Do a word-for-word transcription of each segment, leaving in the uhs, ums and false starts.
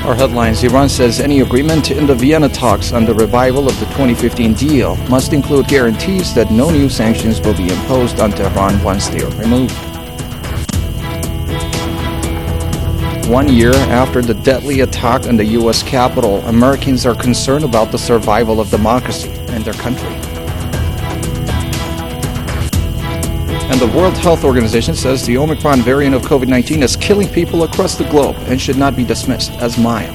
Our headlines: Iran says any agreement in the Vienna talks on the revival of the twenty fifteen deal must include guarantees that no new sanctions will be imposed on Tehran once they are removed. One year after the deadly attack on the U S Capitol, Americans are concerned about the survival of democracy in their country. And the World Health Organization says the Omicron variant of COVID nineteen is killing people across the globe and should not be dismissed as mild.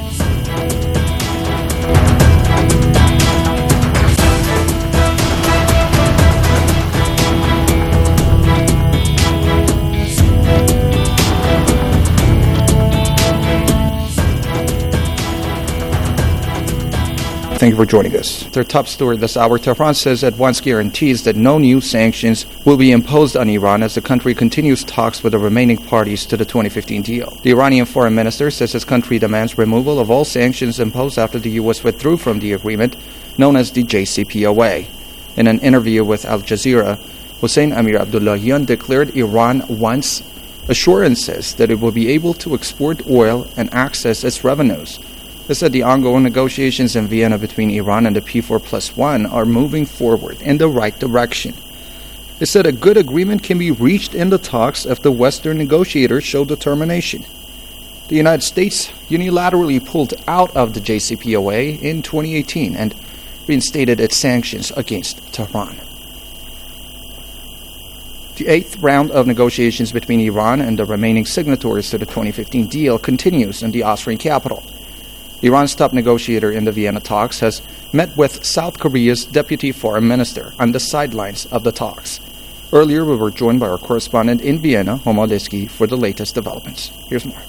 Thank you for joining us. Their top story this hour: Tehran says at once guarantees that no new sanctions will be imposed on Iran as the country continues talks with the remaining parties to the twenty fifteen deal. The Iranian foreign minister says his country demands removal of all sanctions imposed after the U S withdrew from the agreement known as the J C P O A. In an interview with Al Jazeera, Hossein Amir Abdullahian declared Iran wants assurances that it will be able to export oil and access its revenues. They said the ongoing negotiations in Vienna between Iran and the P four plus one are moving forward in the right direction. They said a good agreement can be reached in the talks if the Western negotiators show determination. The United States unilaterally pulled out of the J C P O A in twenty eighteen and reinstated its sanctions against Tehran. The eighth round of negotiations between Iran and the remaining signatories to the twenty fifteen deal continues in the Austrian capital. Iran's top negotiator in the Vienna talks has met with South Korea's deputy foreign minister on the sidelines of the talks. Earlier, we were joined by our correspondent in Vienna, Homa Lesky, for the latest developments. Here's more.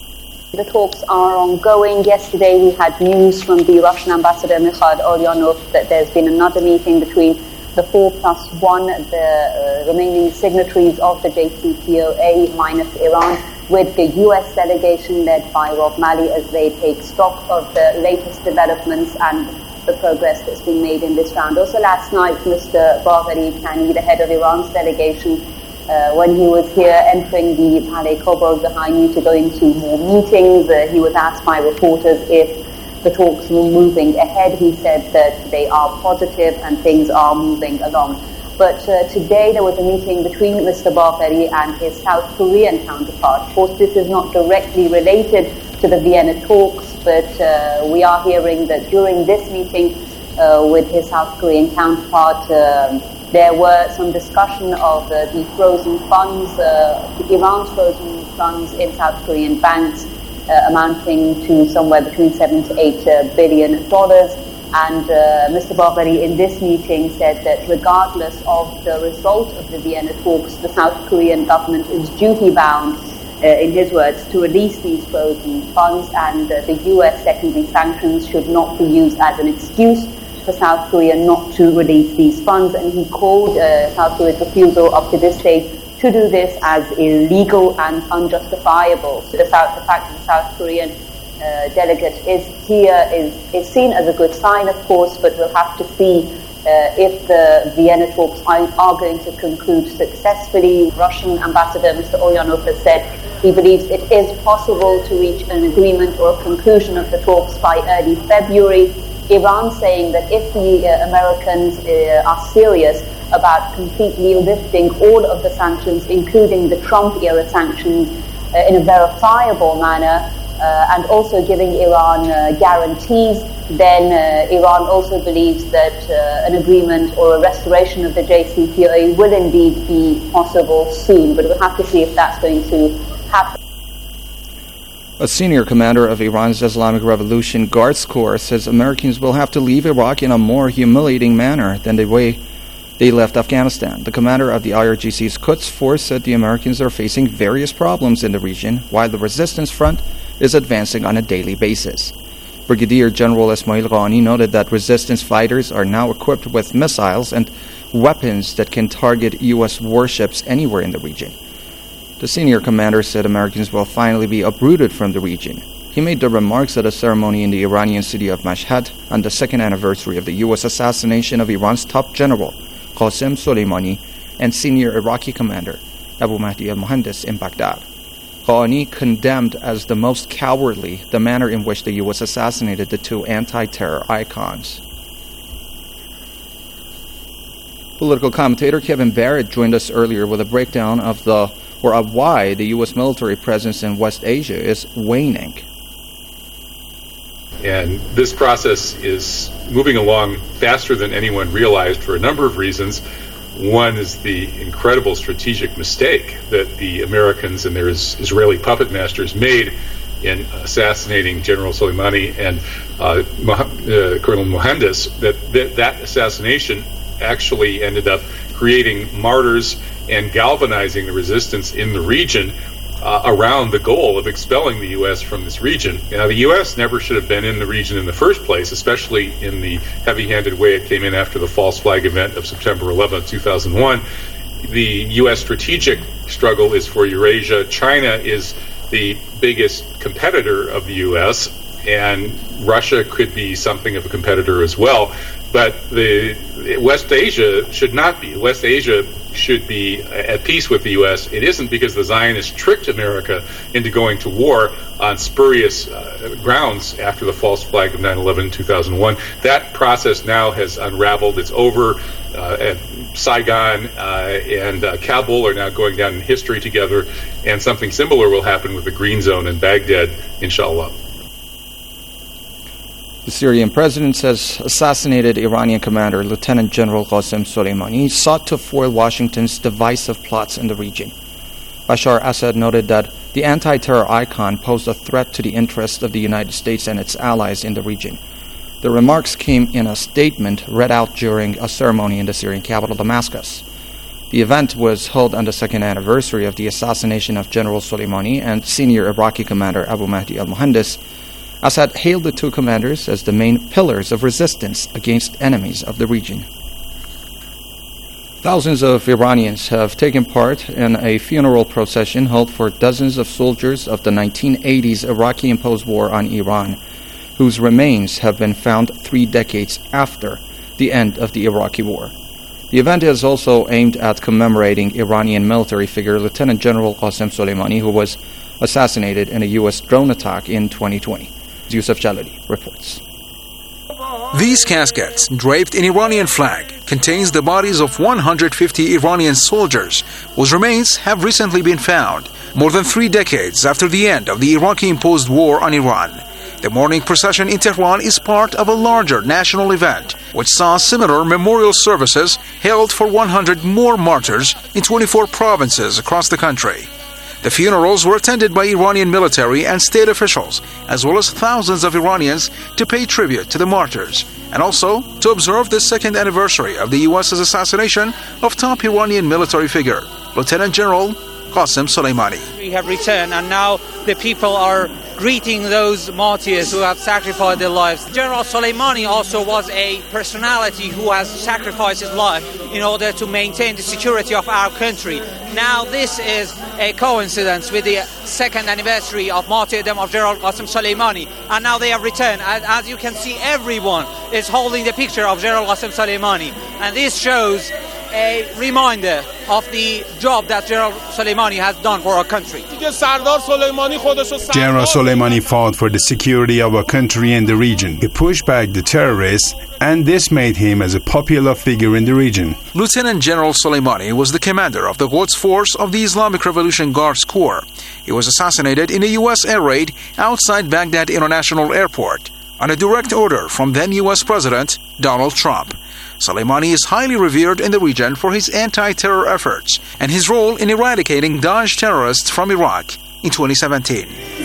The talks are ongoing. Yesterday, we had news from the Russian ambassador, Mikhail Ulyanov, that there's been another meeting between the four plus one, the uh, remaining signatories of the J C P O A minus Iran, with the U S delegation led by Rob Malley as they take stock of the latest developments and the progress that's been made in this round. Also last night, Mister Bagheri Kani, the head of Iran's delegation, uh, when he was here entering the Palais Coburg behind you to go into more meetings, uh, he was asked by reporters if the talks were moving ahead. He said that they are positive and things are moving along. But uh, today there was a meeting between Mister Bagheri and his South Korean counterpart. Of course, this is not directly related to the Vienna talks, but uh, we are hearing that during this meeting uh, with his South Korean counterpart, um, there were some discussion of uh, the frozen funds, uh, Iran's frozen funds in South Korean banks, uh, amounting to somewhere between seven to eight uh, billion dollars. And uh, Mister Bagheri in this meeting said that regardless of the result of the Vienna talks, the South Korean government is duty-bound, uh, in his words, to release these frozen funds, and uh, the U S secondary sanctions should not be used as an excuse for South Korea not to release these funds. And he called uh, South Korea's refusal up to this stage to do this as illegal and unjustifiable. So the, South, the fact that the South Korean Uh, delegate is here is, is seen as a good sign, of course, but we'll have to see uh, if the Vienna talks are, are going to conclude successfully. Russian ambassador Mister Ulyanov has said he believes it is possible to reach an agreement or a conclusion of the talks by early February. Iran saying that if the uh, Americans uh, are serious about completely lifting all of the sanctions, including the Trump-era sanctions, uh, in a verifiable manner, Uh, and also giving Iran uh, guarantees, then uh, Iran also believes that uh, an agreement or a restoration of the J C P O A will indeed be possible soon. But we'll have to see if that's going to happen. A senior commander of Iran's Islamic Revolution Guards Corps says Americans will have to leave Iraq in a more humiliating manner than the way they left Afghanistan. The commander of the I R G C's Quds Force said the Americans are facing various problems in the region, while the resistance front is advancing on a daily basis. Brigadier General Ismail Ghani noted that resistance fighters are now equipped with missiles and weapons that can target U S warships anywhere in the region. The senior commander said Americans will finally be uprooted from the region. He made the remarks at a ceremony in the Iranian city of Mashhad on the second anniversary of the U S assassination of Iran's top general, Qasem Soleimani, and senior Iraqi commander, Abu Mahdi al-Muhandis, in Baghdad. Ghani condemned as the most cowardly the manner in which the U S assassinated the two anti-terror icons. Political commentator Kevin Barrett joined us earlier with a breakdown of the or of why the U S military presence in West Asia is waning. And this process is moving along faster than anyone realized for a number of reasons. One is the incredible strategic mistake that the Americans and their Israeli puppet masters made in assassinating General Soleimani and uh, uh, Colonel Mohandes, that, that that assassination actually ended up creating martyrs and galvanizing the resistance in the region uh, around the goal of expelling the U S from this region. Now, the U S never should have been in the region in the first place, especially in the heavy-handed way it came in after the false flag event of September eleventh, two thousand one. The U S strategic struggle is for Eurasia. China is the biggest competitor of the U S, and Russia could be something of a competitor as well. But the West Asia should not be. West Asia should be at peace with the U S. It isn't, because the Zionists tricked America into going to war on spurious uh, grounds after the false flag of nine eleven in two thousand one. That process now has unraveled. It's over. Uh, and Saigon uh, and uh, Kabul are now going down in history together, and something similar will happen with the Green Zone in Baghdad, inshallah. The Syrian president says assassinated Iranian commander Lieutenant General Qasem Soleimani sought to foil Washington's divisive plots in the region. Bashar Assad noted that the anti-terror icon posed a threat to the interests of the United States and its allies in the region. The remarks came in a statement read out during a ceremony in the Syrian capital, Damascus. The event was held on the second anniversary of the assassination of General Soleimani and senior Iraqi commander Abu Mahdi al-Mohandes. Assad hailed the two commanders as the main pillars of resistance against enemies of the region. Thousands of Iranians have taken part in a funeral procession held for dozens of soldiers of the nineteen eighties Iraqi-imposed war on Iran, whose remains have been found three decades after the end of the Iraqi war. The event is also aimed at commemorating Iranian military figure Lieutenant General Qasem Soleimani, who was assassinated in a U S drone attack in twenty twenty. Yusuf Jalali reports. These caskets, draped in Iranian flag, contains the bodies of one hundred fifty Iranian soldiers whose remains have recently been found, more than three decades after the end of the Iraqi-imposed war on Iran. The mourning procession in Tehran is part of a larger national event, which saw similar memorial services held for one hundred more martyrs in twenty-four provinces across the country. The funerals were attended by Iranian military and state officials, as well as thousands of Iranians, to pay tribute to the martyrs, and also to observe the second anniversary of the U S's assassination of top Iranian military figure, Lieutenant General Qasem Soleimani. We have returned, and now the people are greeting those martyrs who have sacrificed their lives. General Soleimani also was a personality who has sacrificed his life in order to maintain the security of our country. Now this is a coincidence with the second anniversary of martyrdom of General Qasem Soleimani, and now they have returned. As, as you can see, everyone is holding the picture of General Qasem Soleimani, and this shows a reminder of the job that General Soleimani has done for our country. General Soleimani fought for the security of our country and the region. He pushed back the terrorists, and this made him as a popular figure in the region. Lieutenant General Soleimani was the commander of the Quds Force of the Islamic Revolution Guards Corps. He was assassinated in a U S air raid outside Baghdad International Airport on a direct order from then U S President Donald Trump. Soleimani is highly revered in the region for his anti-terror efforts and his role in eradicating Daesh terrorists from Iraq in twenty seventeen.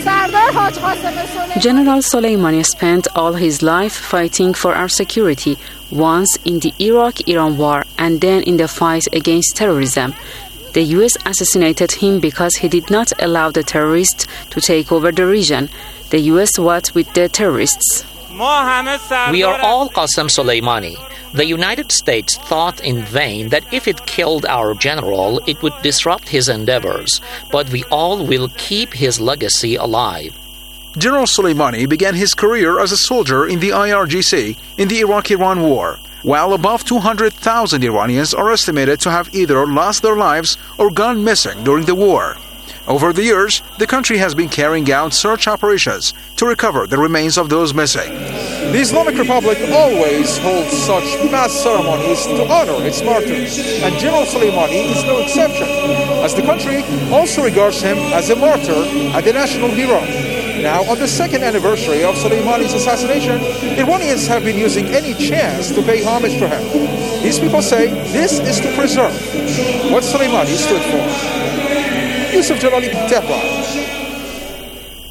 General Soleimani spent all his life fighting for our security, once in the Iraq-Iran war and then in the fight against terrorism. The U S assassinated him because he did not allow the terrorists to take over the region. The U S fought with the terrorists. We are all Qasem Soleimani. The United States thought in vain that if it killed our general, it would disrupt his endeavors, but we all will keep his legacy alive. General Soleimani began his career as a soldier in the I R G C in the Iraq-Iran war, while above two hundred thousand Iranians are estimated to have either lost their lives or gone missing during the war. Over the years, the country has been carrying out search operations to recover the remains of those missing. The Islamic Republic always holds such mass ceremonies to honor its martyrs, and General Soleimani is no exception, as the country also regards him as a martyr and a national hero. Now, on the second anniversary of Soleimani's assassination, Iranians have been using any chance to pay homage to him. These people say this is to preserve what Soleimani stood for. Yusuf Jalali, Tehran.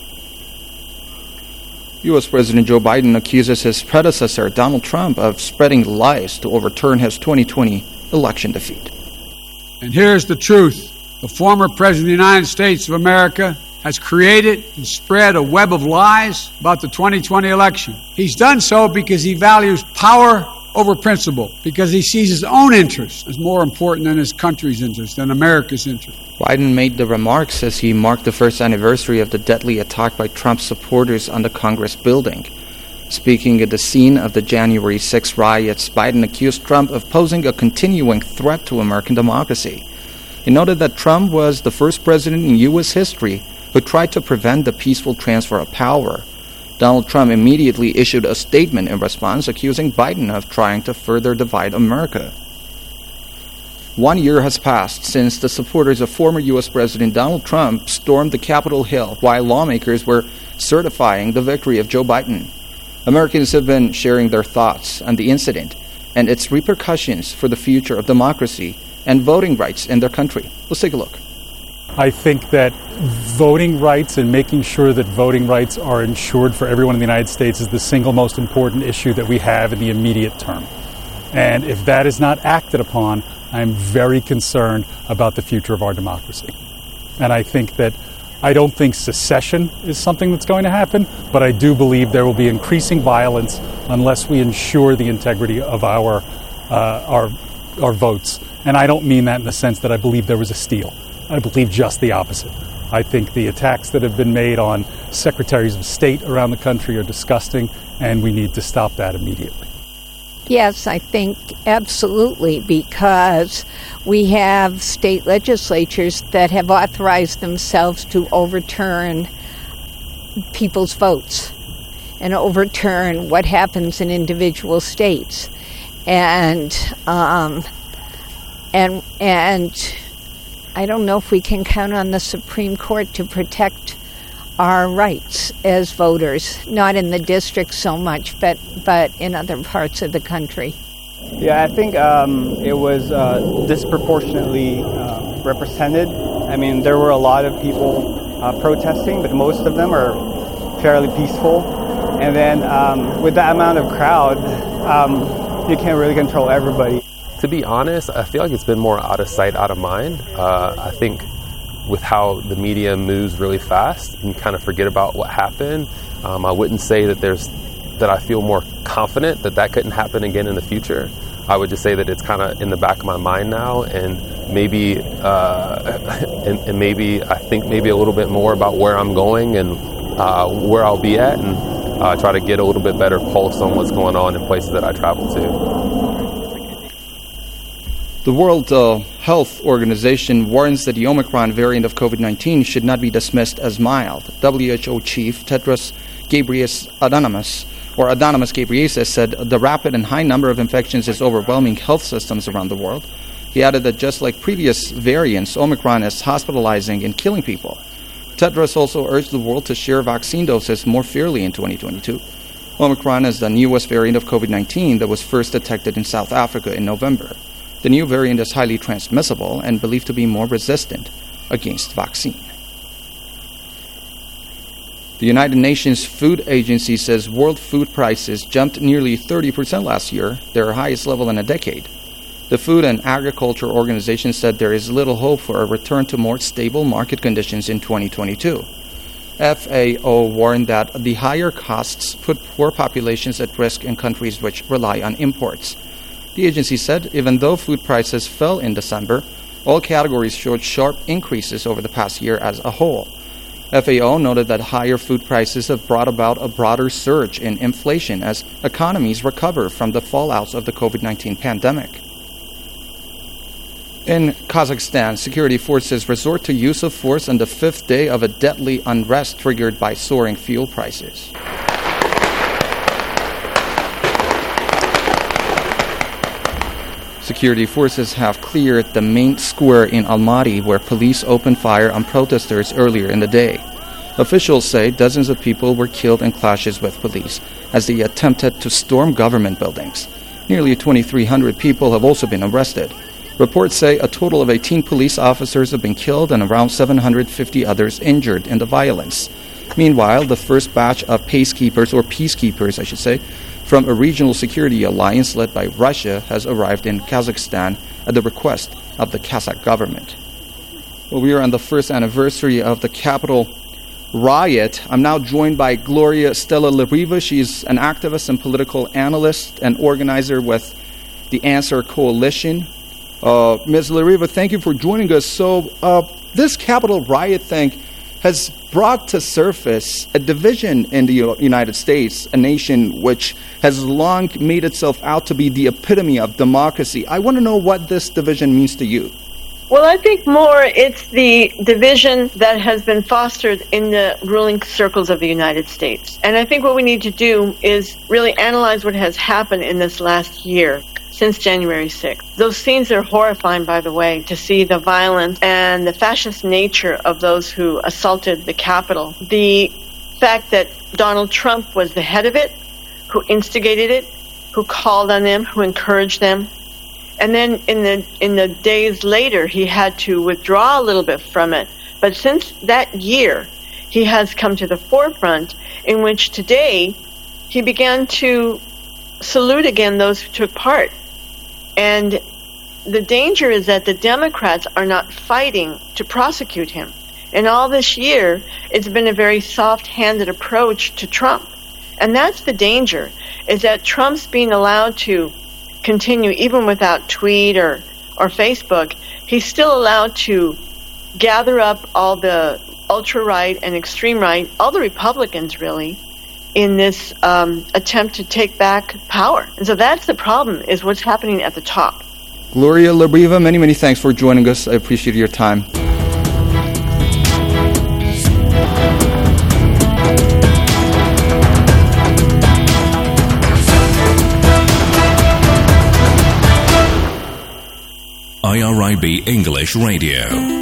U S President Joe Biden accuses his predecessor, Donald Trump, of spreading lies to overturn his twenty twenty election defeat. And here's the truth. The former President of the United States of America has created and spread a web of lies about the twenty twenty election. He's done so because he values power over principle, because he sees his own interest as more important than his country's interest, than America's interest. Biden made the remarks as he marked the first anniversary of the deadly attack by Trump's supporters on the Congress building. Speaking at the scene of the January sixth riots, Biden accused Trump of posing a continuing threat to American democracy. He noted that Trump was the first president in U S history who tried to prevent the peaceful transfer of power. Donald Trump immediately issued a statement in response, accusing Biden of trying to further divide America. One year has passed since the supporters of former U S President Donald Trump stormed the Capitol Hill while lawmakers were certifying the victory of Joe Biden. Americans have been sharing their thoughts on the incident and its repercussions for the future of democracy and voting rights in their country. Let's take a look. I think that voting rights and making sure that voting rights are ensured for everyone in the United States is the single most important issue that we have in the immediate term. And if that is not acted upon, I'm very concerned about the future of our democracy. And I think that I don't think secession is something that's going to happen, but I do believe there will be increasing violence unless we ensure the integrity of our uh, our our votes. And I don't mean that in the sense that I believe there was a steal. I believe just the opposite. I think the attacks that have been made on secretaries of state around the country are disgusting, and we need to stop that immediately. Yes, I think absolutely, because we have state legislatures that have authorized themselves to overturn people's votes and overturn what happens in individual states. And um, and and I don't know if we can count on the Supreme Court to protect our rights as voters, not in the district so much, but, but in other parts of the country. Yeah, I think um, it was uh, disproportionately uh, represented. I mean, there were a lot of people uh, protesting, but most of them are fairly peaceful. And then um, with that amount of crowd, um, you can't really control everybody. To be honest, I feel like it's been more out of sight, out of mind. Uh, I think with how the media moves really fast, you kind of forget about what happened. Um, I wouldn't say that there's that I feel more confident that that couldn't happen again in the future. I would just say that it's kind of in the back of my mind now, and maybe uh, and, and maybe I think maybe a little bit more about where I'm going and uh, where I'll be at, and uh, try to get a little bit better pulse on what's going on in places that I travel to. The World uh, Health Organization warns that the Omicron variant of COVID nineteen should not be dismissed as mild. W H O chief Tedros Ghebreyesus Adhanom, or Adhanom Ghebreyesus, said the rapid and high number of infections is overwhelming health systems around the world. He added that just like previous variants, Omicron is hospitalizing and killing people. Tedros also urged the world to share vaccine doses more fairly in twenty twenty-two. Omicron is the newest variant of COVID nineteen that was first detected in South Africa in November. The new variant is highly transmissible and believed to be more resistant against vaccine. The United Nations Food Agency says world food prices jumped nearly thirty percent last year, their highest level in a decade. The Food and Agriculture Organization said there is little hope for a return to more stable market conditions in twenty twenty-two. F A O warned that the higher costs put poor populations at risk in countries which rely on imports. The agency said even though food prices fell in December, all categories showed sharp increases over the past year as a whole. F A O noted that higher food prices have brought about a broader surge in inflation as economies recover from the fallouts of the COVID nineteen pandemic. In Kazakhstan, security forces resort to use of force on the fifth day of a deadly unrest triggered by soaring fuel prices. Security forces have cleared the main square in Almaty where police opened fire on protesters earlier in the day. Officials say dozens of people were killed in clashes with police as they attempted to storm government buildings. Nearly twenty-three hundred people have also been arrested. Reports say a total of eighteen police officers have been killed and around seven hundred fifty others injured in the violence. Meanwhile, the first batch of pacekeepers, or peacekeepers, I should say, from a regional security alliance led by Russia has arrived in Kazakhstan at the request of the Kazakh government. Well, we are on the first anniversary of the capital riot. I'm now joined by Gloria Stella Lariva. She's an activist and political analyst and organizer with the Answer Coalition. Uh, Miz Lariva, thank you for joining us. So uh, this Capitol riot thing has brought to surface a division in the United States, a nation which has long made itself out to be the epitome of democracy. I want to know what this division means to you. Well, I think more it's the division that has been fostered in the ruling circles of the United States. And I think what we need to do is really analyze what has happened in this last year. Since January sixth. Those scenes are horrifying, by the way, to see the violence and the fascist nature of those who assaulted the Capitol. The fact that Donald Trump was the head of it, who instigated it, who called on them, who encouraged them. And then in the in the days later, he had to withdraw a little bit from it. But since that year, he has come to the forefront, in which today he began to salute again those who took part. And the danger is that the Democrats are not fighting to prosecute him. And all this year, it's been a very soft-handed approach to Trump. And that's the danger, is that Trump's being allowed to continue, even without tweet or, or Facebook, he's still allowed to gather up all the ultra-right and extreme right, all the Republicans really, in this um, attempt to take back power. And so that's the problem, is what's happening at the top. Gloria Lariva, many, many thanks for joining us. I appreciate your time. I R I B English Radio.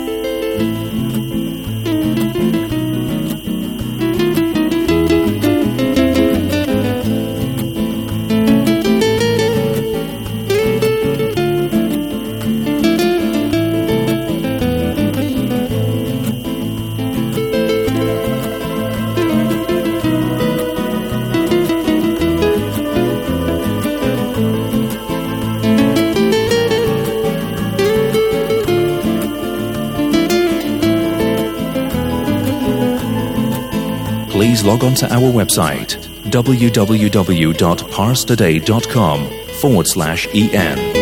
Please log on to our website, www.parstoday.com forward slash en.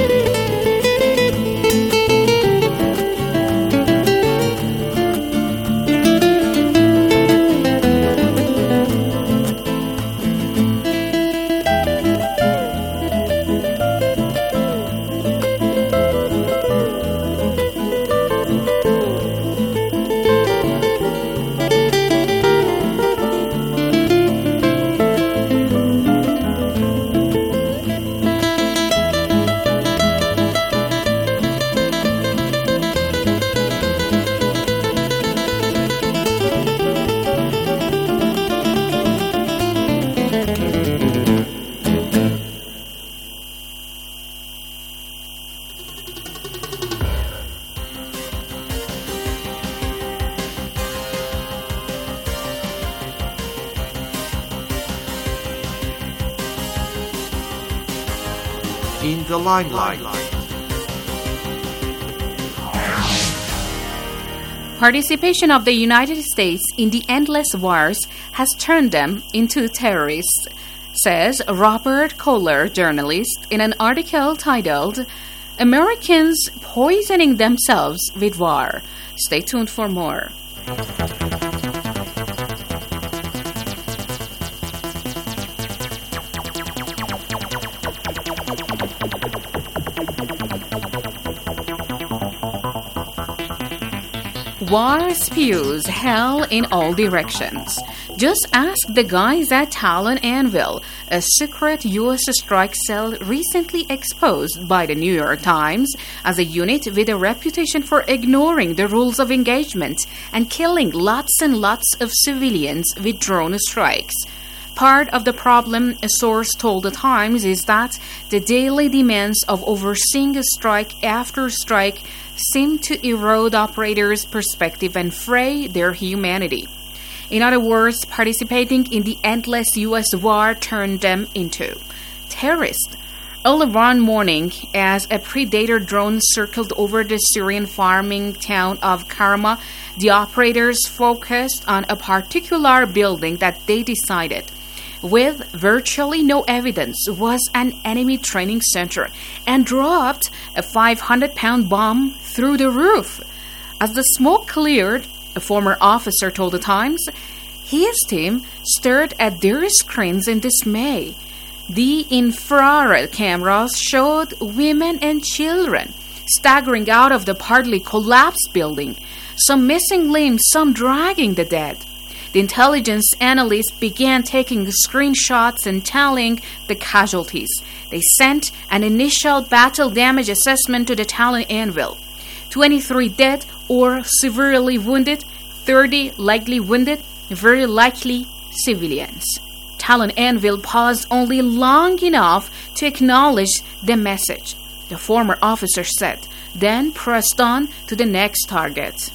In the limelight. Participation of the United States in the endless wars has turned them into terrorists, says Robert Kohler, journalist, in an article titled Americans Poisoning Themselves with War. Stay tuned for more. war spews hell in all directions. Just ask the guys at Talon Anvil, a secret U S strike cell recently exposed by the New York Times as a unit with a reputation for ignoring the rules of engagement and killing lots and lots of civilians with drone strikes. Part of the problem, a source told the Times, is that the daily demands of overseeing a strike after strike seem to erode operators' perspective and fray their humanity. In other words, participating in the endless U S war turned them into terrorists. Early one morning, as a Predator drone circled over the Syrian farming town of Karma, the operators focused on a particular building that they decided, with virtually no evidence, was an enemy training center, and dropped a five hundred pound bomb through the roof. As the smoke cleared, a former officer told the Times, his team stared at their screens in dismay. The infrared cameras showed women and children staggering out of the partly collapsed building, some missing limbs, some dragging the dead. The intelligence analysts began taking screenshots and tallying the casualties. They sent an initial battle damage assessment to the Talon Anvil. twenty-three dead or severely wounded, thirty likely wounded, very likely civilians. Talon Anvil paused only long enough to acknowledge the message, the former officer said, then pressed on to the next target.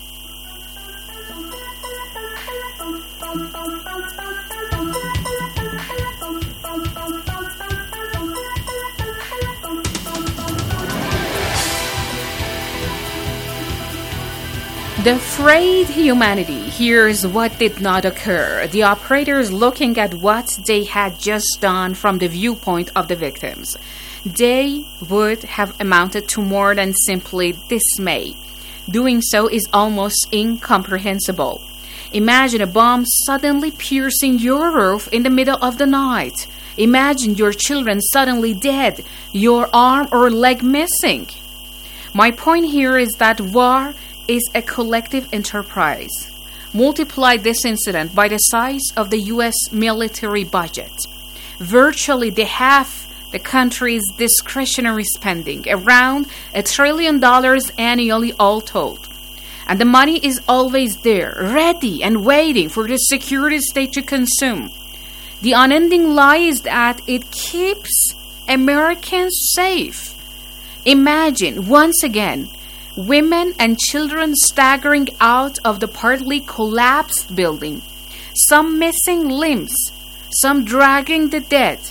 The frayed humanity. Here's what did not occur. The operators looking at what they had just done from the viewpoint of the victims. They would have amounted to more than simply dismay. Doing so is almost incomprehensible. Imagine a bomb suddenly piercing your roof in the middle of the night. Imagine your children suddenly dead, your arm or leg missing. My point here is that war is a collective enterprise. Multiply this incident by the size of the U S military budget. Virtually the half the country's discretionary spending, around a trillion dollars annually all told. And the money is always there, ready and waiting for the security state to consume. The unending lie is that it keeps Americans safe. Imagine, once again, women and children staggering out of the partly collapsed building, some missing limbs, some dragging the dead,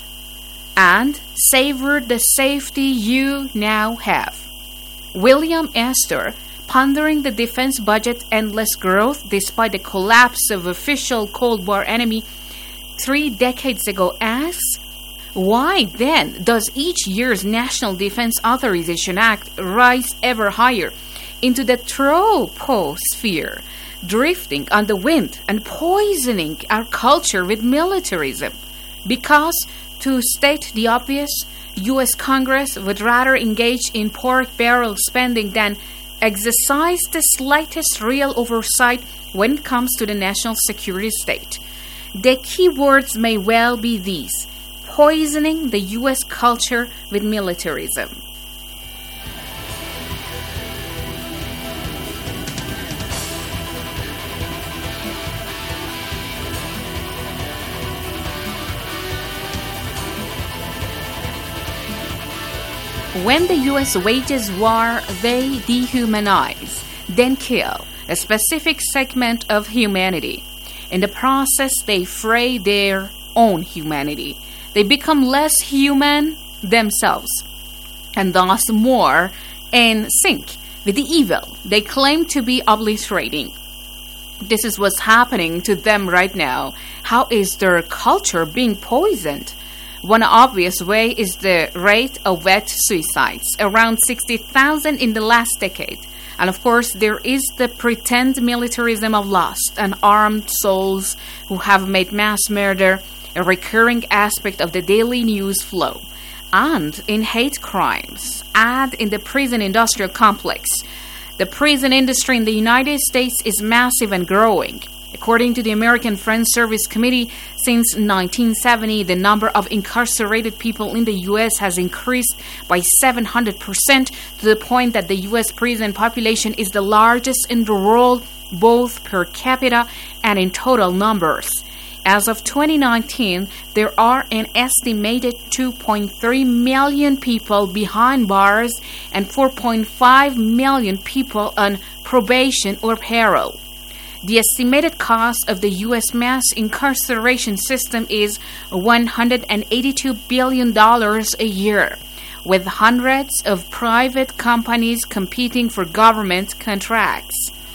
and savor the safety you now have. William Astor, pondering the defense budget endless growth despite the collapse of official Cold War enemy three decades ago, asks, why then does each year's National Defense Authorization Act rise ever higher into the troposphere, drifting on the wind and poisoning our culture with militarism? Because, to state the obvious, U S Congress would rather engage in pork barrel spending than exercise the slightest real oversight when it comes to the national security state. The key words may well be these: poisoning the U S culture with militarism. When the U S wages war, they dehumanize, then kill a specific segment of humanity. In the process, they fray their own humanity. They become less human themselves, and thus more in sync with the evil they claim to be obliterating. This is what's happening to them right now. How is their culture being poisoned? One obvious way is the rate of wet suicides, around sixty thousand in the last decade. And of course, there is the pretend militarism of lust and armed souls who have made mass murder a recurring aspect of the daily news flow. And in hate crimes, and in the prison industrial complex, The prison industry in the United States is massive and growing. According to the American Friends Service Committee, since nineteen seventy, the number of incarcerated people in the U S has increased by seven hundred percent to the point that the U S prison population is the largest in the world, both per capita and in total numbers. As of twenty nineteen, there are an estimated two point three million people behind bars and four point five million people on probation or parole. The estimated cost of the U S mass incarceration system is one hundred eighty-two billion dollars a year, with hundreds of private companies competing for government contracts.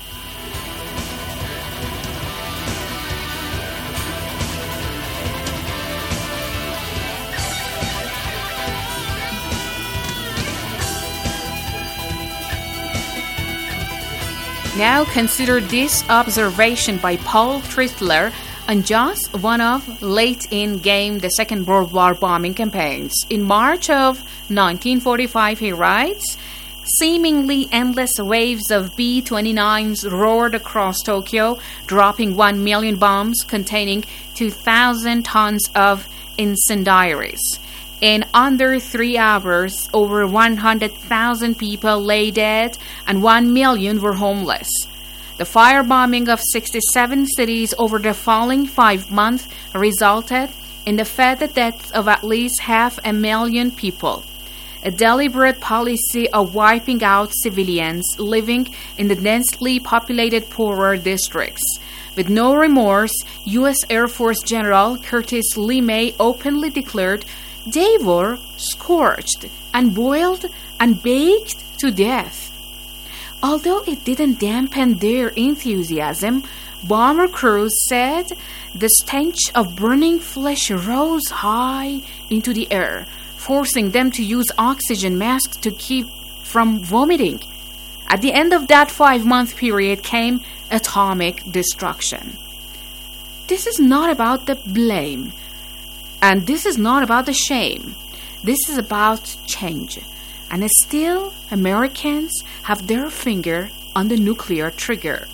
Now consider this observation by Paul Trichtler on just one of late-in-game the Second World War bombing campaigns. In March of nineteen forty-five, he writes, "Seemingly endless waves of B twenty-nines roared across Tokyo, dropping one million bombs containing two thousand tons of incendiaries. In under three hours, over one hundred thousand people lay dead and one million were homeless. The firebombing of sixty-seven cities over the following five months resulted in the fatal deaths of at least half a million people. A deliberate policy of wiping out civilians living in the densely populated poorer districts. With no remorse, U S Air Force General Curtis LeMay openly declared they were scorched and boiled and baked to death. Although it didn't dampen their enthusiasm, bomber crews said the stench of burning flesh rose high into the air, forcing them to use oxygen masks to keep from vomiting. At the end of that five-month period came atomic destruction. This is not about the blame. And this is not about the shame. This is about change. And still, Americans have their finger on the nuclear trigger.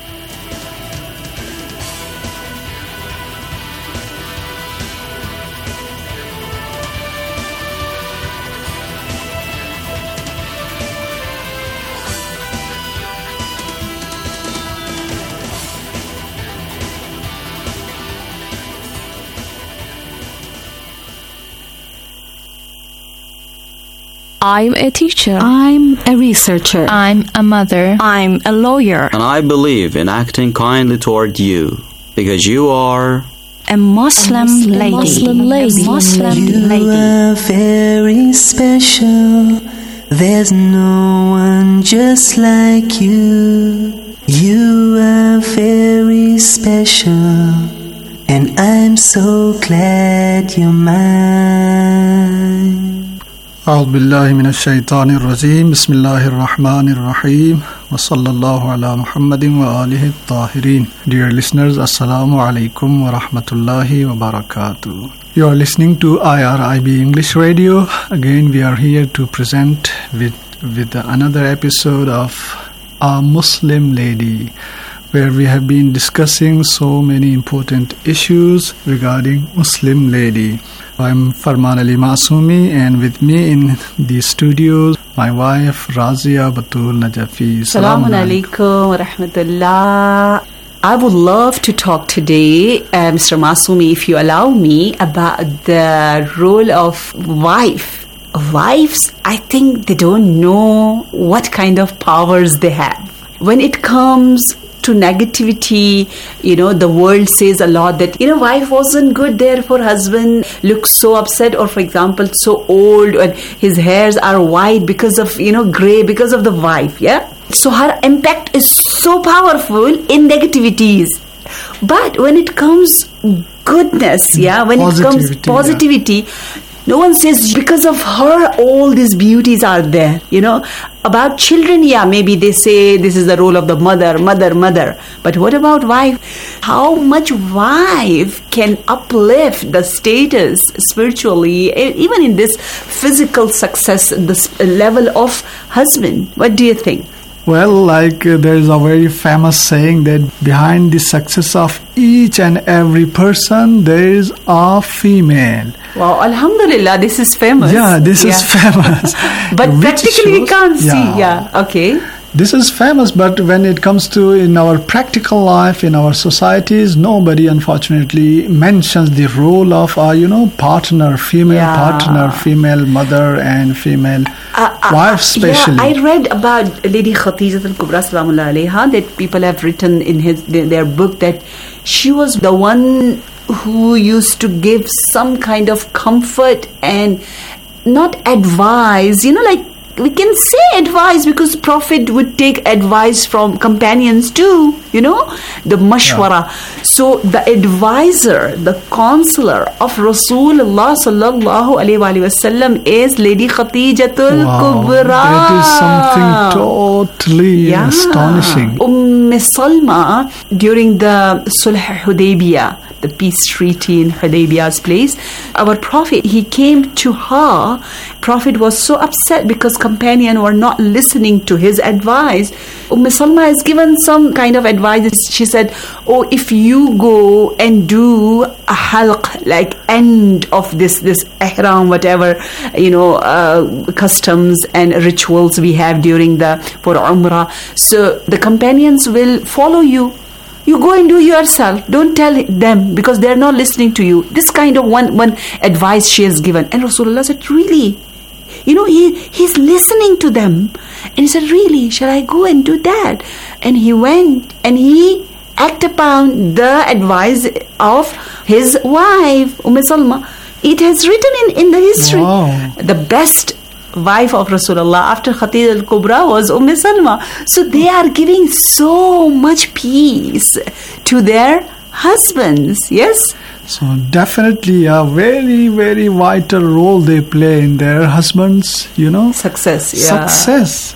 I'm a teacher. I'm a researcher. I'm a mother. I'm a lawyer. And I believe in acting kindly toward you, because you are a Muslim, a Muslim lady. Muslim lady. A Muslim you lady. You are very special. There's no one just like you. You are very special. And I'm so glad you're mine. أعوذ بالله من الشيطان الرجيم بسم الله الرحمن الرحيم وصلى الله على محمد وآله الطاهرين. Dear listeners, Assalamu alaikum wa rahmatullahi wa barakatuh. You are listening to I R I B English Radio. Again, we are here to present with, with another episode of A Muslim Lady, where we have been discussing so many important issues regarding Muslim lady. I'm Farman Ali Masoumi, and with me in the studios, my wife Razia Batul Najafi. Assalamu alaikum wa rahmatullah. I would love to talk today, uh, Mister Masoumi, if you allow me, about the role of wife. Wives, I think they don't know what kind of powers they have. When it comes to negativity, you know, the world says a lot that, you know, wife wasn't good, therefore husband looks so upset, or for example, so old and his hairs are white because of, you know, gray because of the wife, yeah? So her impact is so powerful in negativities. But when it comes goodness, yeah, when it comes positivity, yeah. No one says because of her all these beauties are there, you know. About children, yeah, maybe they say this is the role of the mother, mother, mother. But what about wife? How much wife can uplift the status spiritually, even in this physical success, this level of husband? What do you think? Well, like uh, there is a very famous saying that behind the success of each and every person, there is a female. Wow, Alhamdulillah, this is famous. Yeah, this yeah. is famous. But Which practically shows, we can't yeah. see. Yeah, okay. This is famous, but when it comes to in our practical life, in our societies, nobody unfortunately mentions the role of a, you know, partner, female Yeah. partner, female mother and female Uh, uh, wife especially. Yeah, I read about Lady Khadija al-Kubra salamullah alayha, that people have written in his their, their book that she was the one who used to give some kind of comfort and not advice, you know, like we can say advice because Prophet would take advice from companions too, you know, the mashwara. Yeah. So the advisor, the counselor of Rasulullah sallallahu alaihi wasallam is Lady Khadijatul Wow, Kubra. that is something totally Yeah. astonishing. Umm Salma, during the Sulh Hudaybiyah, the peace treaty in Hudaybiyah's place, our Prophet, he came to her. Prophet was so upset because companions were not listening to his advice. Umm Salma has given some kind of advice. She said, oh, if you go and do a halq, like end of this, this ihram, whatever, you know, uh, customs and rituals we have during the, for Umrah. So the companions will follow you. You go and do yourself. Don't tell them because they're not listening to you. This kind of one, one advice she has given. And Rasulullah said, really? You know, he he's listening to them. And he said, really? Shall I go and do that? And he went and he acted upon the advice of his wife, Umm Salma. It has written in, in the history. Wow. The best wife of Rasulullah after Khadija al-Kubra was Umm Salma. So they are giving so much peace to their husbands. Yes? So definitely a very, very vital role they play in their husbands, you know, success. Yeah. Success.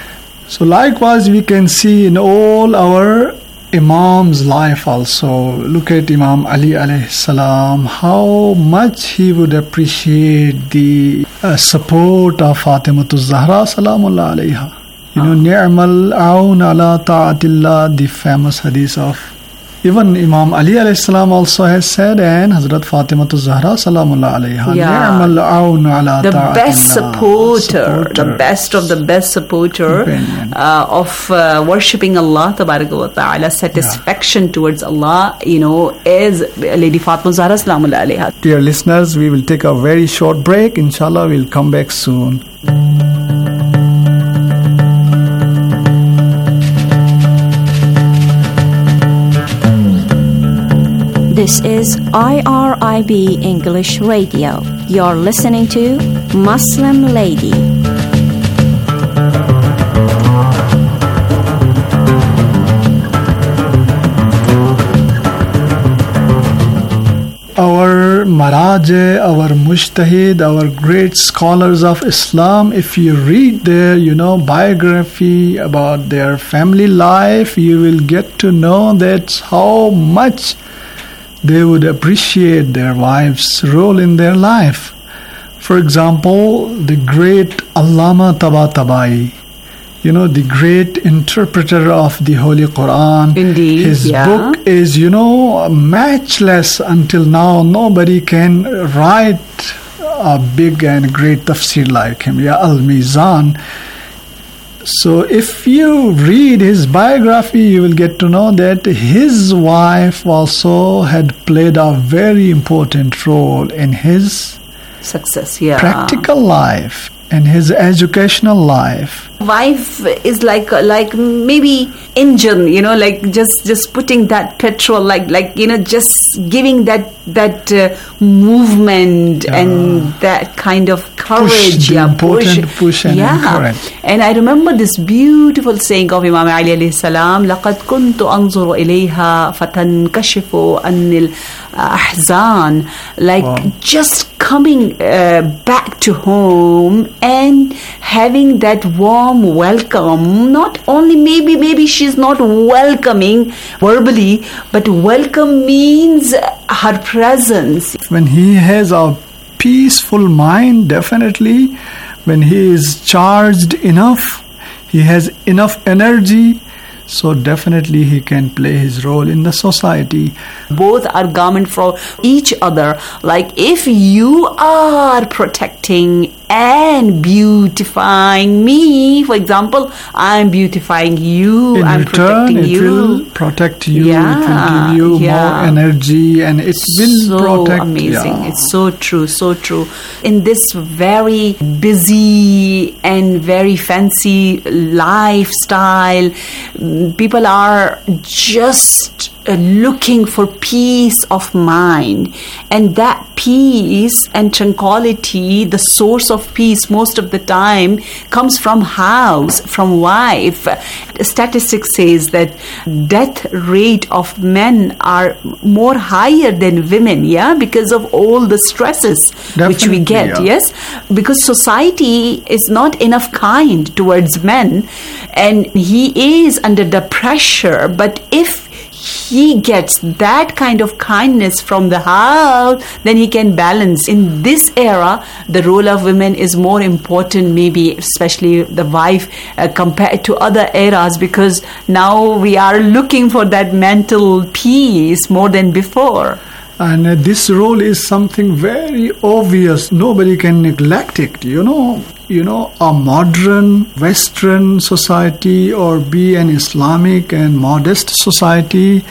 So likewise we can see in all our Imam's life also. Look at Imam Ali alayhi salam, how much he would appreciate the uh, support of Fatimatu Zahra salamullah alayha. You know, ni'mal aun ala ta'atillah, the famous hadith of even Imam Ali alayhi salam also has said, and Hazrat Fatimatu Zahra salamullah alayha, yeah. ni'mal aun ala the ta'atillah. best supporter, supporter, the best of the best supporter uh, of uh, worshipping Allah tabaraka wa ta'ala, satisfaction yeah. towards Allah, you know, is Lady Fatima Zahra salamullah alayha. Dear listeners, we will take a very short break. Inshallah, we'll come back soon. This is I R I B English Radio. You're listening to Muslim Lady. Our Maraje, our Mujtahid, our great scholars of Islam, if you read their, you know, biography about their family life, you will get to know that how much they would appreciate their wives' role in their life. For example, the great Allama Tabatabai, you know, the great interpreter of the Holy Quran. Indeed, His yeah. book is, you know, matchless until now. Nobody can write a big and great tafsir like him. Ya Al-Mizan. So if you read his biography, you will get to know that his wife also had played a very important role in his success, yeah. practical life and his educational life. Wife is like like maybe engine, you know, like just just putting that petrol, like like you know, just giving that that uh, movement yeah. and that kind of courage, push, yeah, push, push and yeah. encourage. And I remember this beautiful saying of Imam Ali alayhi salam: "لقد كنت أنظر إليها فتنكشف عن الأحزان." Like wow. just coming uh, back to home and having that warm welcome. Not only maybe maybe she's not welcoming verbally, but welcome means her presence. When he has a peaceful mind, definitely when he is charged enough, he has enough energy, so definitely he can play his role in the society. Both are garment for each other. Like if you are protecting and beautifying me, for example, I'm beautifying you, in I'm return, protecting it you. will protect you, Yeah, it will give you yeah. more energy, and it will so protect. amazing. Yeah. It's so true, so true. In this very busy and very fancy lifestyle, people are just uh, looking for peace of mind, and that peace and tranquility, the source of peace most of the time comes from house, from wife. Statistics says that death rate of men are more higher than women, yeah, because of all the stresses which we Definitely, get, yeah. yes, because society is not enough kind towards men, and he is under the pressure. But if he gets that kind of kindness from the house, then he can balance. In this era, the role of women is more important, maybe especially the wife, uh, compared to other eras, because now we are looking for that mental peace more than before. And uh, this role is something very obvious. Nobody can neglect it. You know, you know, a modern Western society or be an Islamic and modest society,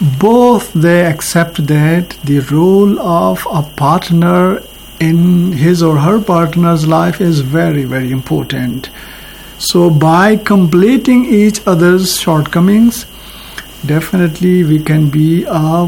both they accept that the role of a partner in his or her partner's life is very, very important. So by completing each other's shortcomings, definitely we can be a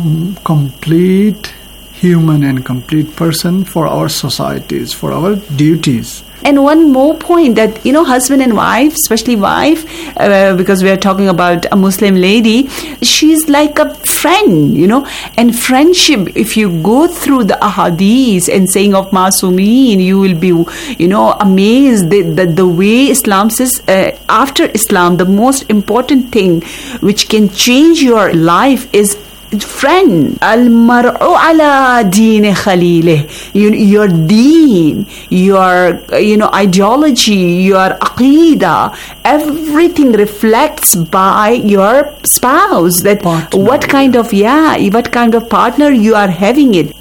complete human and complete person for our societies, for our duties. And one more point, that, you know, husband and wife, especially wife, uh, because we are talking about a Muslim lady, she's like a friend, you know, and friendship, if you go through the ahadith and saying of Masumeen, you will be, you know, amazed that the, the way Islam says, uh, after Islam, the most important thing which can change your life is friend. Al-mar'u ala deen khalileh. Your deen, your, you know, ideology, your aqidah, everything reflects by your spouse. That partner. What kind of, yeah, what kind of partner you are having it.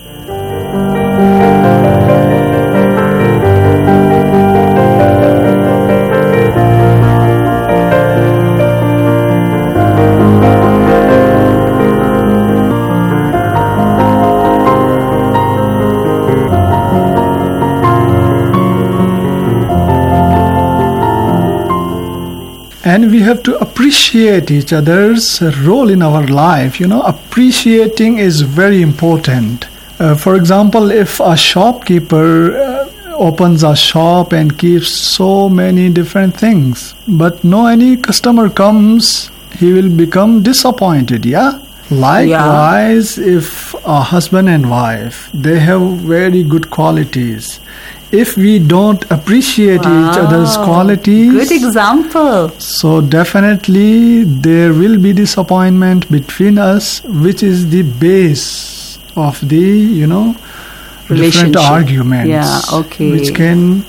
And we have to appreciate each other's role in our life. You know, appreciating is very important. Uh, for example, if a shopkeeper uh, opens a shop and keeps so many different things, but no any customer comes, he will become disappointed, yeah? Likewise, yeah. If a husband and wife, they have very good qualities. If we don't appreciate wow. each other's qualities, good example. So definitely there will be disappointment between us, which is the base of the, you know, different arguments. Yeah, okay. Which can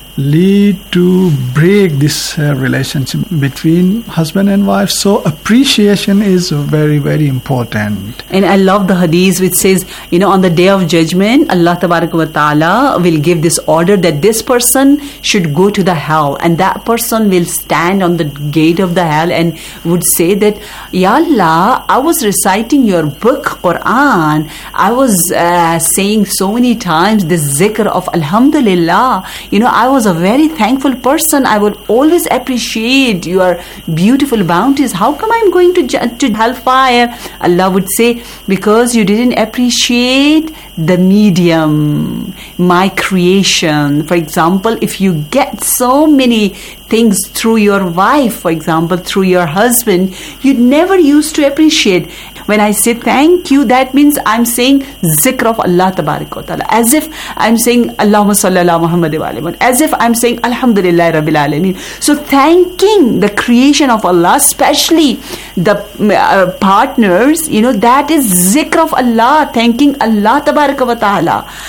lead to break this uh, relationship between husband and wife. So appreciation is very, very important. And I love the hadith which says, you know, on the day of judgment, Allah Tabaraka wa Ta'ala will give this order that this person should go to the hell, and that person will stand on the gate of the hell and would say that, Ya Allah, I was reciting your book, Quran. I was uh, saying so many times this zikr of Alhamdulillah. You know, I was a very thankful person. I would always appreciate your beautiful bounties. How come I'm going to to hellfire? Allah would say, because you didn't appreciate the medium, my creation. For example, if you get so many things through your wife, for example, through your husband, you never used to appreciate. When I say thank you, that means I'm saying zikr of Allah Tabaraka wa Ta'ala, as if I'm saying Allahumma salli ala Muhammad wa alihi, as if I'm saying Alhamdulillah Rabbil Alameen. So thanking the creation of Allah, especially the uh, partners, you know, that is zikr of Allah, thanking Allah Tabaraka wa Ta'ala.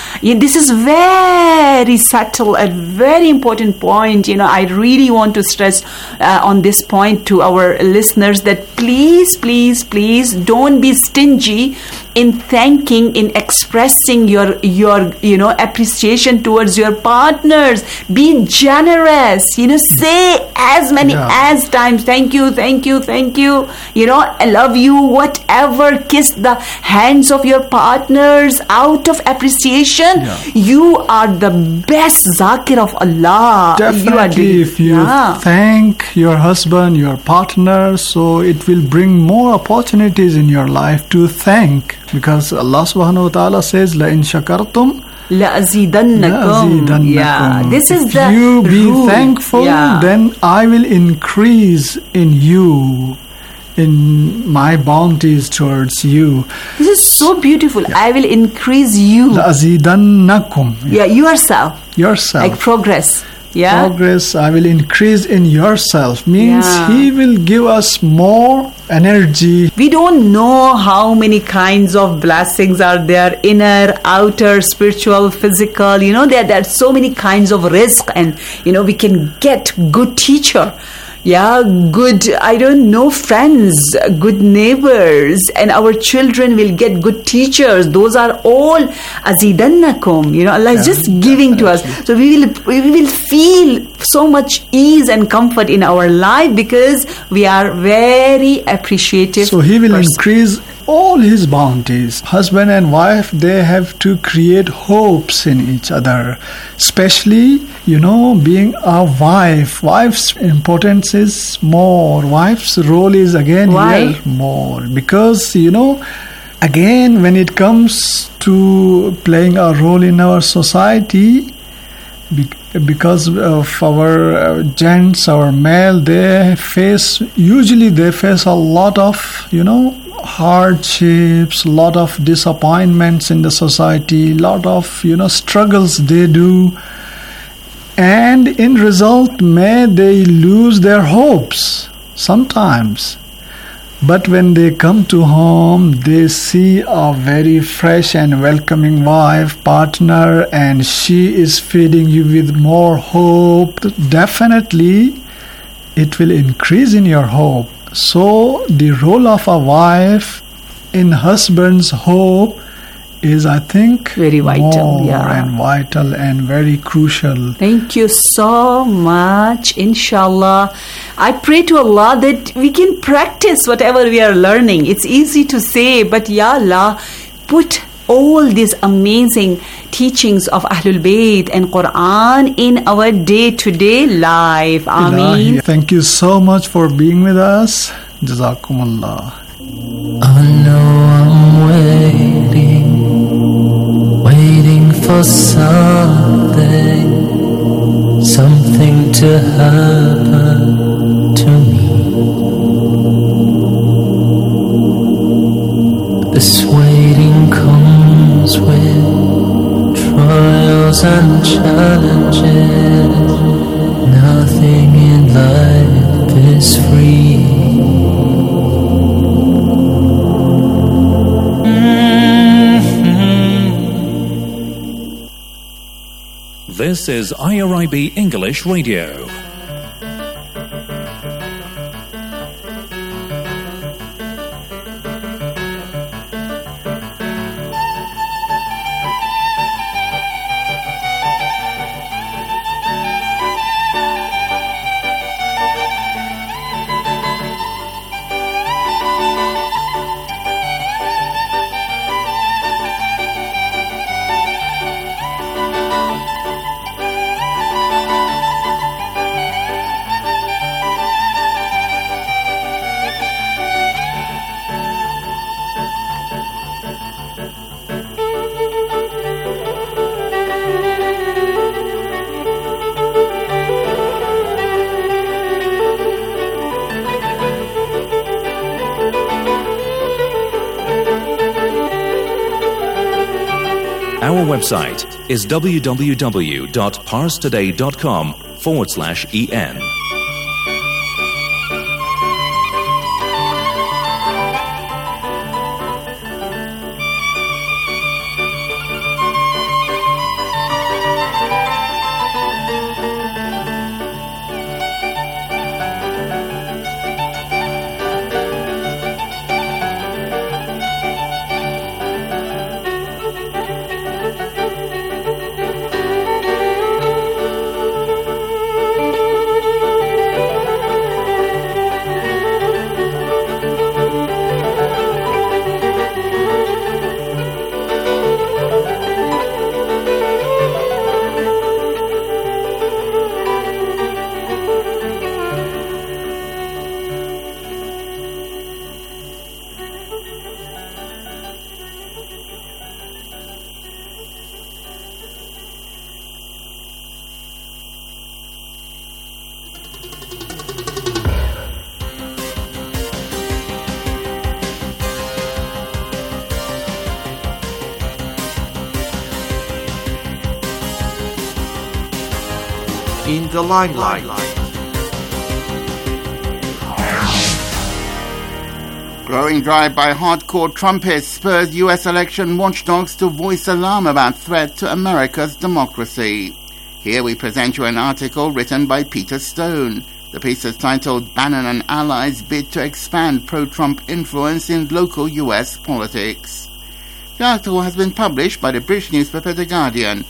You know, this is very subtle and very important point. You know, I really want to stress uh, on this point to our listeners that please, please, please don't be stingy in thanking, in expressing your your you know appreciation towards your partners. Be generous. You know, say as many yeah. as times thank you, thank you, thank you. You know, I love you. Whatever. Kiss the hands of your partners out of appreciation. Yeah. You are the best zakir of Allah. Definitely, you if you yeah. thank your husband, your partner, so it will bring more opportunities in your life to thank. Because Allah subhanahu wa ta'ala says, La in shakartum لَأَزِيدَنَّكُمْ. Yeah, this is if the you be rule. thankful, yeah. then I will increase in you, in my bounties towards you. This is so beautiful. Yeah. I will increase you. لَأَزِيدَنَّكُمْ. Yeah, yourself. Yourself. Like progress. Yeah. Progress, I will increase in yourself. Means yeah. He will give us more energy. We don't know how many kinds of blessings are there, inner, outer, spiritual, physical. You know, there, there are so many kinds of risk, and you know, we can get good teacher. Yeah, good, I don't know, friends, good neighbors, and our children will get good teachers. Those are all azidannakum. You know, Allah is yeah, just giving definitely. to us. So we will we will feel so much ease and comfort in our life because we are very appreciative. So He will person. increase all His bounties. Husband and wife, they have to create hopes in each other. Especially, you know, being a wife. Wife's importance is more. Wife's role is again Why? here more. Because, you know, again, when it comes to playing a role in our society, because of our uh, gents, our male, they face, usually they face a lot of, you know, hardships, lot of disappointments in the society, lot of, you know, struggles they do, and in result may they lose their hopes sometimes. But when they come to home, they see a very fresh and welcoming wife, partner, and she is feeding you with more hope. Definitely it will increase in your hope. So the role of a wife in husband's hope is, I think, very vital, more yeah. and vital and very crucial. Thank you so much. Inshallah, I pray to Allah that we can practice whatever we are learning. It's easy to say, but Ya Allah, put all these amazing teachings of Ahlul Bayt and Quran in our day-to-day life. Ameen. Ilahi, thank you so much for being with us. Jazakumullah. I know I'm waiting, waiting for something, something to happen to me. This waiting comes with trials and challenges. Nothing in life is free. This is I R I B English Radio. Our website is www.parstoday.com forward slash en. In the Limelight. Growing drive by hardcore Trumpists spurs U S election watchdogs to voice alarm about threat to America's democracy. Here we present you an article written by Peter Stone. The piece is titled Bannon and Allies Bid to Expand Pro-Trump Influence in Local U S Politics. The article has been published by the British newspaper The Guardian.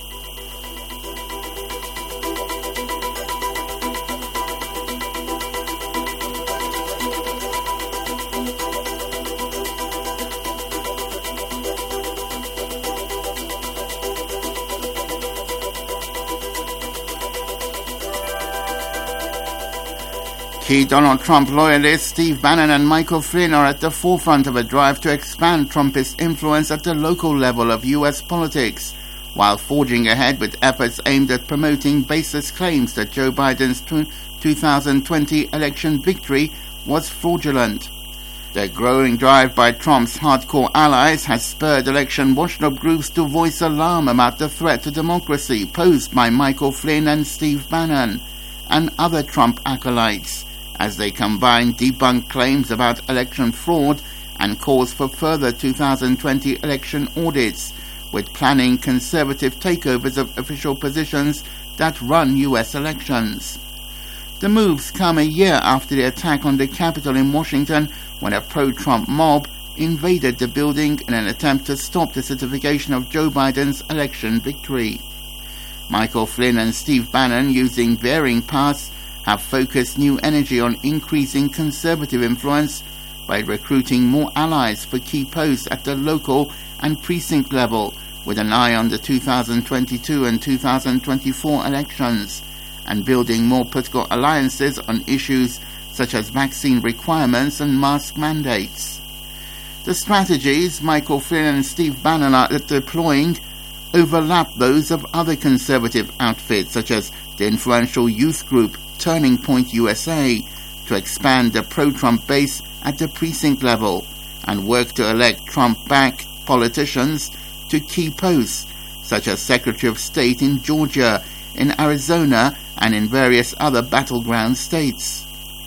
Key Donald Trump loyalists Steve Bannon and Michael Flynn are at the forefront of a drive to expand Trumpist influence at the local level of U S politics, while forging ahead with efforts aimed at promoting baseless claims that Joe Biden's two thousand twenty election victory was fraudulent. The growing drive by Trump's hardcore allies has spurred election watchdog groups to voice alarm about the threat to democracy posed by Michael Flynn and Steve Bannon and other Trump acolytes, as they combine debunked claims about election fraud and calls for further two thousand twenty election audits, with planning conservative takeovers of official positions that run U S elections. The moves come a year after the attack on the Capitol in Washington, when a pro-Trump mob invaded the building in an attempt to stop the certification of Joe Biden's election victory. Michael Flynn and Steve Bannon, using varying paths, have focused new energy on increasing conservative influence by recruiting more allies for key posts at the local and precinct level, with an eye on the two thousand twenty-two and two thousand twenty-four elections, and building more political alliances on issues such as vaccine requirements and mask mandates. The strategies Michael Flynn and Steve Bannon are deploying overlap those of other conservative outfits, such as the influential youth group Turning Point U S A, to expand the pro-Trump base at the precinct level and work to elect Trump-backed politicians to key posts, such as Secretary of State in Georgia, in Arizona, and in various other battleground states.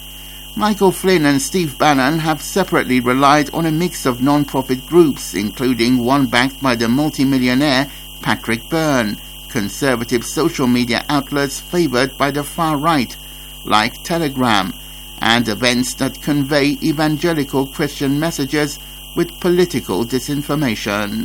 Michael Flynn and Steve Bannon have separately relied on a mix of non-profit groups, including one backed by the multimillionaire Patrick Byrne, conservative social media outlets favored by the far right, like Telegram, and events that convey evangelical Christian messages with political disinformation.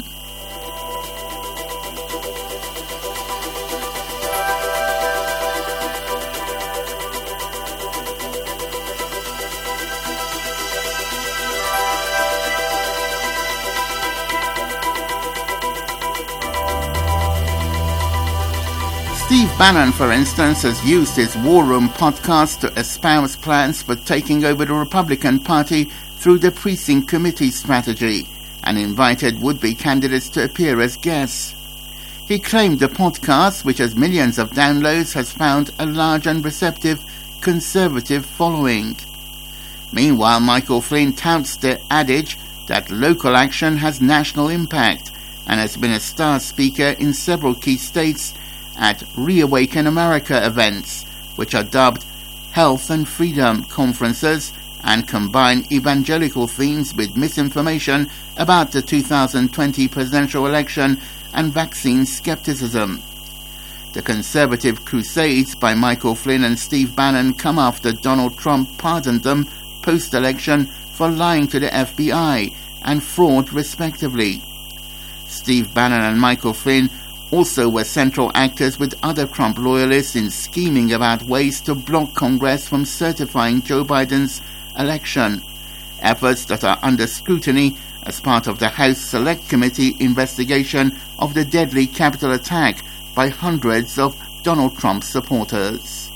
Steve Bannon, for instance, has used his War Room podcast to espouse plans for taking over the Republican Party through the precinct committee strategy, and invited would-be candidates to appear as guests. He claimed the podcast, which has millions of downloads, has found a large and receptive conservative following. Meanwhile, Michael Flynn touts the adage that local action has national impact, and has been a star speaker in several key states at Reawaken America events, which are dubbed Health and Freedom conferences and combine evangelical themes with misinformation about the two thousand twenty presidential election and vaccine skepticism. The conservative crusades by Michael Flynn and Steve Bannon come after Donald Trump pardoned them post-election for lying to the F B I and fraud respectively. Steve Bannon and Michael Flynn also were central actors with other Trump loyalists in scheming about ways to block Congress from certifying Joe Biden's election, efforts that are under scrutiny as part of the House Select Committee investigation of the deadly Capitol attack by hundreds of Donald Trump supporters.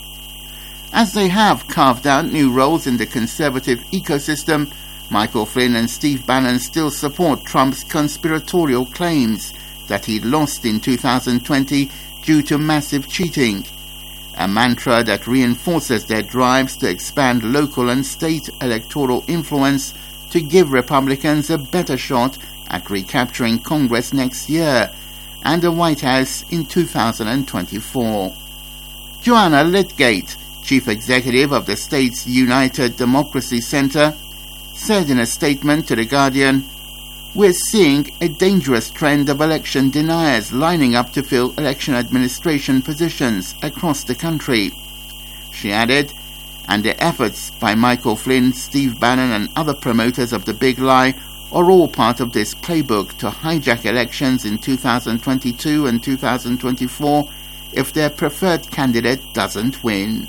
As they have carved out new roles in the conservative ecosystem, Michael Flynn and Steve Bannon still support Trump's conspiratorial claims that he lost in two thousand twenty due to massive cheating, a mantra that reinforces their drives to expand local and state electoral influence to give Republicans a better shot at recapturing Congress next year and the White House in two thousand twenty-four. Joanna Lydgate, chief executive of the state's United Democracy Center, said in a statement to The Guardian, "We're seeing a dangerous trend of election deniers lining up to fill election administration positions across the country." She added, "And the efforts by Michael Flynn, Steve Bannon and other promoters of the big lie are all part of this playbook to hijack elections in two thousand twenty-two and two thousand twenty-four if their preferred candidate doesn't win."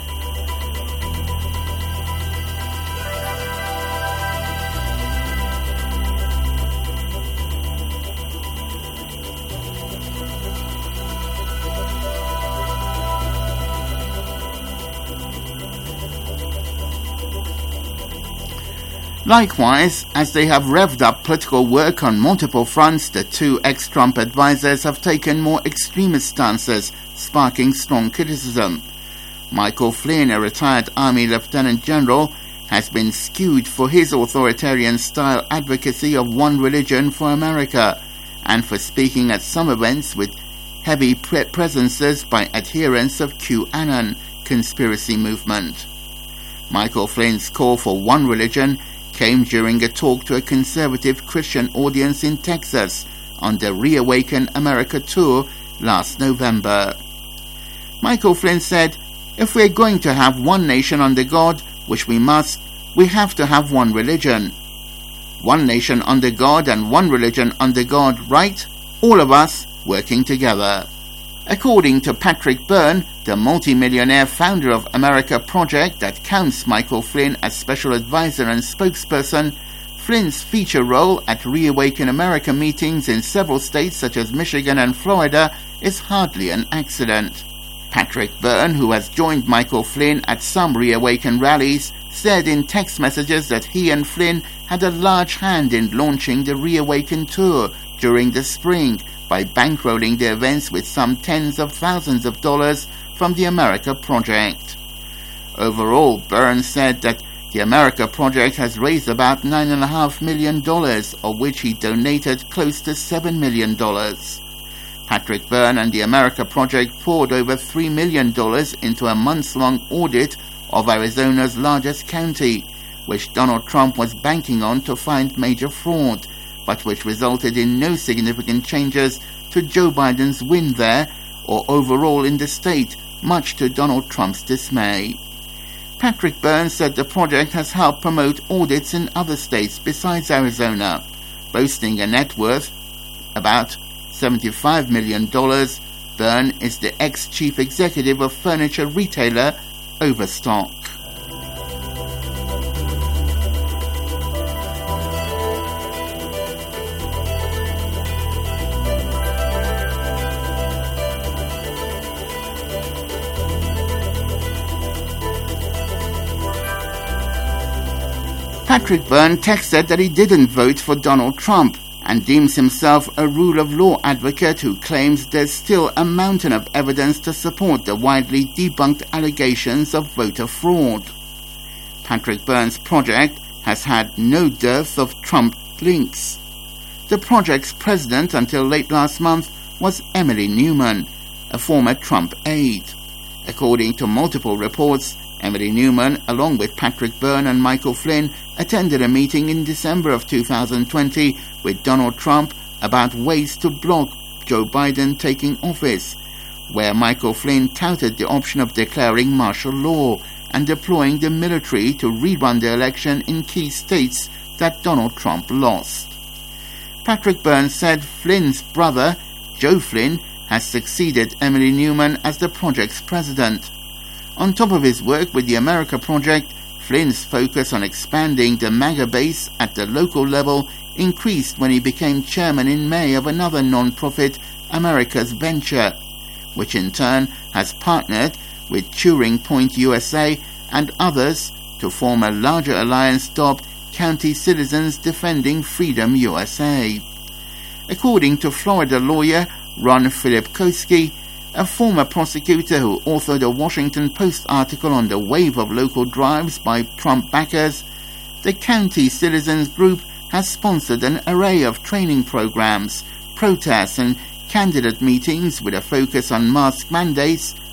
Likewise, as they have revved up political work on multiple fronts, the two ex-Trump advisers have taken more extremist stances, sparking strong criticism. Michael Flynn, a retired Army Lieutenant General, has been skewed for his authoritarian-style advocacy of one religion for America, and for speaking at some events with heavy pre- presences by adherents of QAnon conspiracy movement. Michael Flynn's call for one religion came during a talk to a conservative Christian audience in Texas on the Reawaken America tour last November. Michael Flynn said, "If we're going to have one nation under God, which we must, we have to have one religion. One nation under God and one religion under God, right? All of us working together." According to Patrick Byrne, the multimillionaire founder of America Project that counts Michael Flynn as special advisor and spokesperson, Flynn's feature role at Reawaken America meetings in several states such as Michigan and Florida is hardly an accident. Patrick Byrne, who has joined Michael Flynn at some Reawaken rallies, said in text messages that he and Flynn had a large hand in launching the Reawaken tour during the spring by bankrolling the events with some tens of thousands of dollars from the America Project. Overall, Byrne said that the America Project has raised about nine point five million dollars, of which he donated close to seven million dollars. Patrick Byrne and the America Project poured over three million dollars into a months-long audit of Arizona's largest county, which Donald Trump was banking on to find major fraud, but which resulted in no significant changes to Joe Biden's win there or overall in the state, much to Donald Trump's dismay. Patrick Byrne said the project has helped promote audits in other states besides Arizona, boasting a net worth about seventy-five million dollars. Byrne is the ex-chief executive of furniture retailer Overstock. Patrick Byrne texted that he didn't vote for Donald Trump and deems himself a rule of law advocate who claims there's still a mountain of evidence to support the widely debunked allegations of voter fraud. Patrick Byrne's project has had no dearth of Trump links. The project's president until late last month was Emily Newman, a former Trump aide. According to multiple reports, Emily Newman, along with Patrick Byrne and Michael Flynn, attended a meeting in December of two thousand twenty with Donald Trump about ways to block Joe Biden taking office, where Michael Flynn touted the option of declaring martial law and deploying the military to rerun the election in key states that Donald Trump lost. Patrick Byrne said Flynn's brother, Joe Flynn, has succeeded Emily Newman as the project's president. On top of his work with the America Project, Flynn's focus on expanding the MAGA base at the local level increased when he became chairman in May of another non-profit, America's Venture, which in turn has partnered with Turing Point U S A and others to form a larger alliance dubbed County Citizens Defending Freedom U S A. According to Florida lawyer Ron Filipkowski, a former prosecutor who authored a Washington Post article on the wave of local drives by Trump backers, the County Citizens Group has sponsored an array of training programs, protests and candidate meetings with a focus on mask mandates,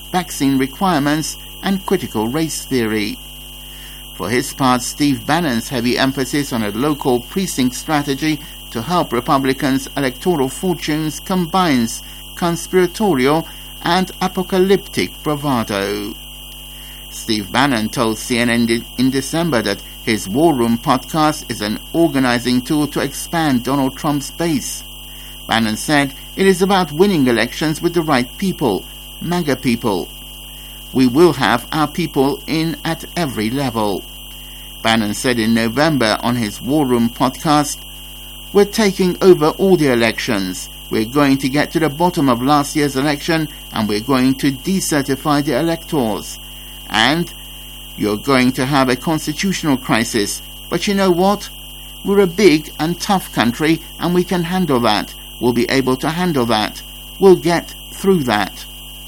vaccine requirements and critical race theory. For his part, Steve Bannon's heavy emphasis on a local precinct strategy to help Republicans' electoral fortunes combines conspiratorial and apocalyptic bravado. Steve Bannon told C N N in December that his War Room podcast is an organizing tool to expand Donald Trump's base. Bannon said it is about winning elections with the right people, MAGA people. We will have our people in at every level. Bannon said in November on his War Room podcast, "We're taking over all the elections. We're going to get to the bottom of last year's election and we're going to decertify the electors. And you're going to have a constitutional crisis. But you know what? We're a big and tough country and we can handle that. We'll be able to handle that. We'll get through that."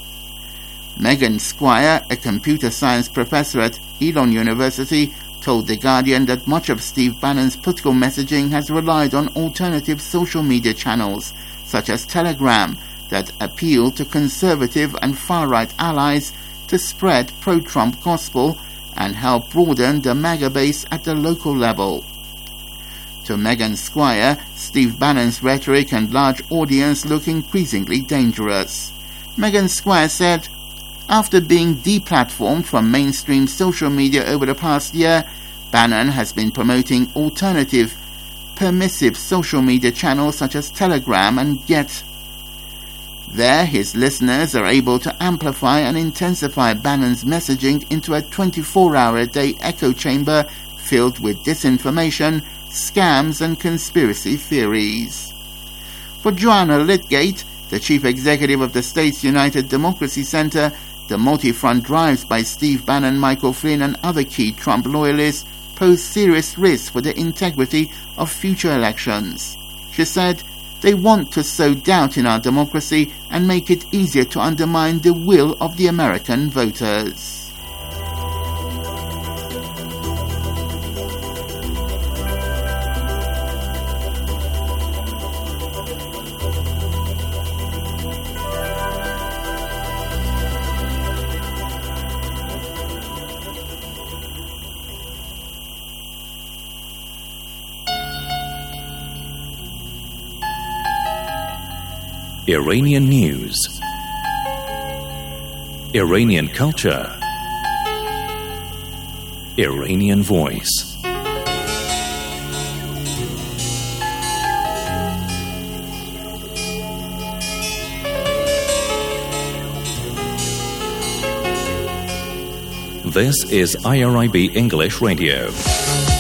Megan Squire, a computer science professor at Elon University, told The Guardian that much of Steve Bannon's political messaging has relied on alternative social media channels, such as Telegram, that appeal to conservative and far-right allies to spread pro-Trump gospel and help broaden the MAGA base at the local level. To Megan Squire, Steve Bannon's rhetoric and large audience look increasingly dangerous. Megan Squire said, "After being deplatformed from mainstream social media over the past year, Bannon has been promoting alternative, permissive social media channels such as Telegram and Get. There, his listeners are able to amplify and intensify Bannon's messaging into a twenty-four hour a day echo chamber filled with disinformation, scams and conspiracy theories." For Joanna Lydgate, the chief executive of the state's United Democracy Center, the multi-front drives by Steve Bannon, Michael Flynn and other key Trump loyalists pose serious risks for the integrity of future elections. She said, "They want to sow doubt in our democracy and make it easier to undermine the will of the American voters." Iranian news, Iranian culture, Iranian voice. This is I R I B English Radio.